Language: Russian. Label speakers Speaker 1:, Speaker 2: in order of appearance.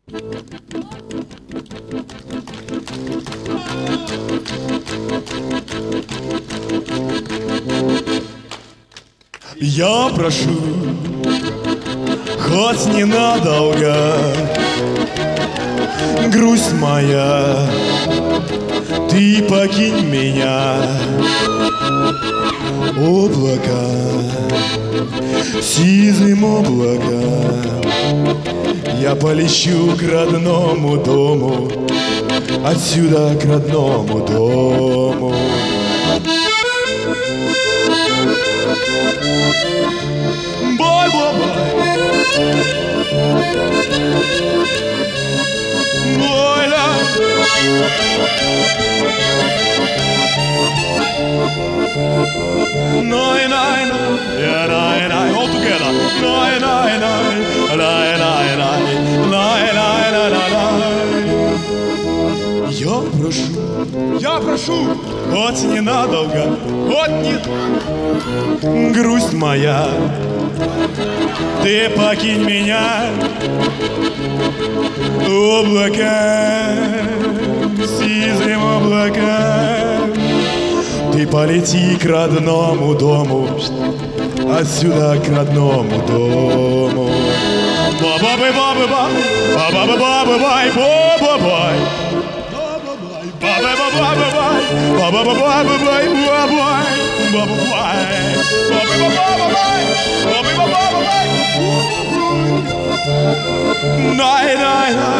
Speaker 1: Я прошу, хоть ненадолго, грусть моя, ты покинь меня. Облака, сизым облаком, я полечу к родному дому, отсюда к родному дому. Бай-бай-бай, бай-ля. Nine, nine, yeah, nine, nine, all together. Nine, nine, nine, nine, nine, nine, nine, nine, nine. Я прошу, хоть ненадолго, хоть не грусть моя, ты покинь меня. Облака, сизым облаком, ты полети к родному дому, отсюда к родному дому. Ба-ба-бай-ба-бай, ба-ба-бай-ба-бай, ба-ба-бай. Ба-ба-бай-ба-бай, ба-ба-бай-ба-бай, ба-бай, ба-бай, ба-ба-бай-ба-бай, ба-ба-бай-ба-бай. Най-най-най.